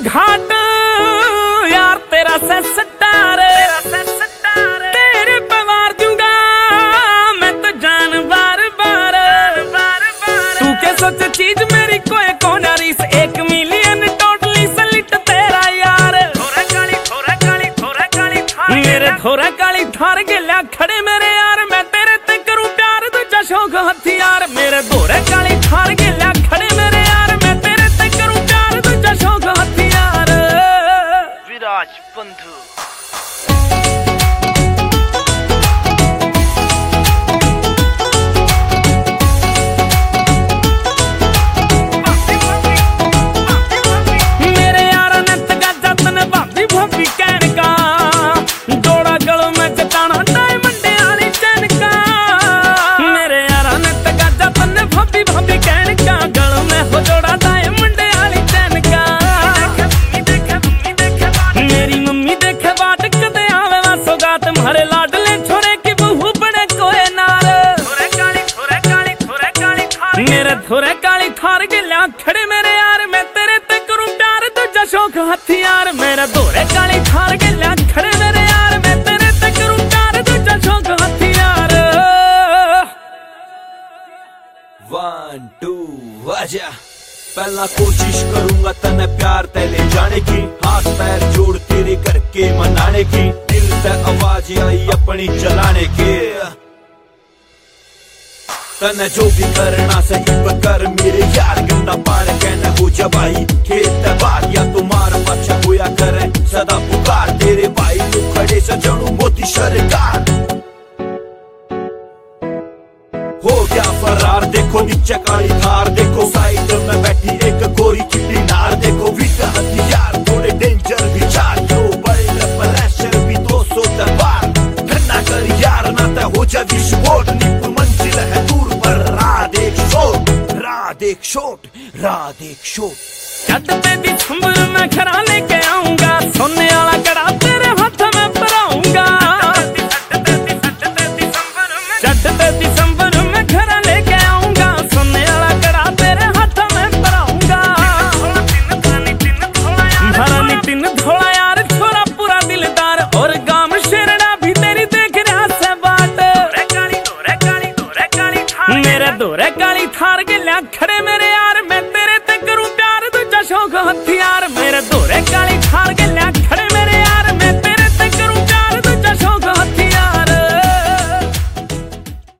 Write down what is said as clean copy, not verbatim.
घाट यार तेरा से सटार तेरे पे मार दूंगा मैं तो जान बार बार। तू क्या सोच चीज मेरी कोई कोना रीस 1 मिलियन टोटली सलिट तेरा यार। मेरे थोड़ा काली थार गिला खड़े मेरे यार मैं तेरे ते करूं प्यार दूजा शौक हथियार। मेरे धोरे काली थार गिला खड़े मेरे यार मैं तेरे ते करूं प्यार दूजा शौक हथियार। विराज बंधु मेरे यार ने तगा जतन भाभी भाभी कहन का जोड़ा गलों में जताना डायमंड वाली चैन का। मेरे यार ने तगा जतन भाभी भाभी कहन का गलों में हो जोड़ा डायमंड वाली चैन का। मेरी मम्मी देखे बाट कदे आवे वा सौगात तुम्हारे लाडले छोरे की बहू बने कोए नार। मेरे थोड़े काली थार गिला खड़े मेरे यार मैं तेरे ते करूं प्यार दूजा शौक हथियार। मेरे धोरे काली थार गिला खड़े मेरे यार मैं तेरे ते करूं प्यार दूजा शौक हथियार। 1 2 आजा पहला कोशिश करूंगा तने प्यार ते ले जाने की हाथ पैर जोड़ तेरे करके मनाने की दिल ते आवाज आई अपनी चलाने की। तने जो भी करना सही कर मेरे यार गंदा पार कहना हो जबाई खेत बार या तुम्हारा पक्ष होया करे सदा पुकार तेरे भाई तू खड़े सजणू मोदी सरकार। हो गया फरार देखो नीचे काली थार देखो साइड में बैठी एक गोरी चिट्टी नार देखो वीर हथियार थोड़े डेंजर विचार जो बड़े प्रेशर भी 200 तलवार करना कर यार ना ते हो जा विस्फोट निपुण मंजिल है दूर पर राह देख शोट चढ़ते दिसंबर में खरा लेके आऊंगा सोने वाला कड़ा तेरे हाथ में पराऊंगा। चढ़ते दिसंबर में खरा लेके आऊंगा सोने वाला कड़ा तेरे हाथ में पराऊंगा। भरा नितिन थोड़ा यार छोरा पूरा दिलदार और गांव शेरड़ा भी तेरी देख रहा से बाट। मेरे धोरे काली थार गिला खड़े मेरे यार मैं तेरे ते करूं प्यार दूजा शौक हथियार। मेरे धोरे काली थार गिला